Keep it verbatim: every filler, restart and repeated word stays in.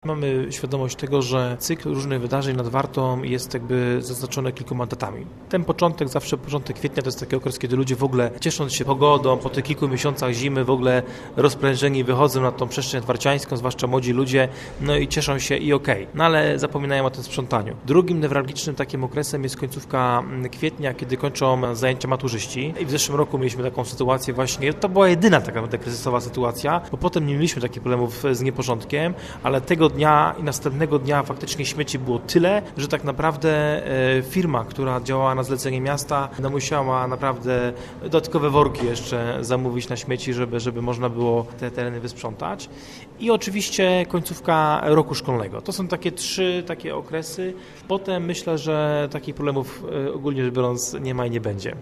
Mamy świadomość tego, że cykl różnych wydarzeń nad Wartą jest jakby zaznaczony kilkoma datami. Ten początek, zawsze początek kwietnia to jest taki okres, kiedy ludzie w ogóle ciesząc się pogodą, po tych kilku miesiącach zimy w ogóle rozprężeni wychodzą na tą przestrzeń warciańską, zwłaszcza młodzi ludzie, no i cieszą się i okej. Okay. No ale zapominają o tym sprzątaniu. Drugim newralgicznym takim okresem jest końcówka kwietnia, kiedy kończą zajęcia maturzyści. I w zeszłym roku mieliśmy taką sytuację właśnie, to była jedyna taka naprawdę kryzysowa sytuacja, bo potem nie mieliśmy takich problemów z nieporządkiem, ale tego dnia i następnego dnia faktycznie śmieci było tyle, że tak naprawdę firma, która działała na zlecenie miasta, no musiała naprawdę dodatkowe worki jeszcze zamówić na śmieci, żeby, żeby można było te tereny wysprzątać. I oczywiście końcówka roku szkolnego. To są takie trzy takie okresy. Potem myślę, że takich problemów ogólnie rzecz biorąc nie ma i nie będzie.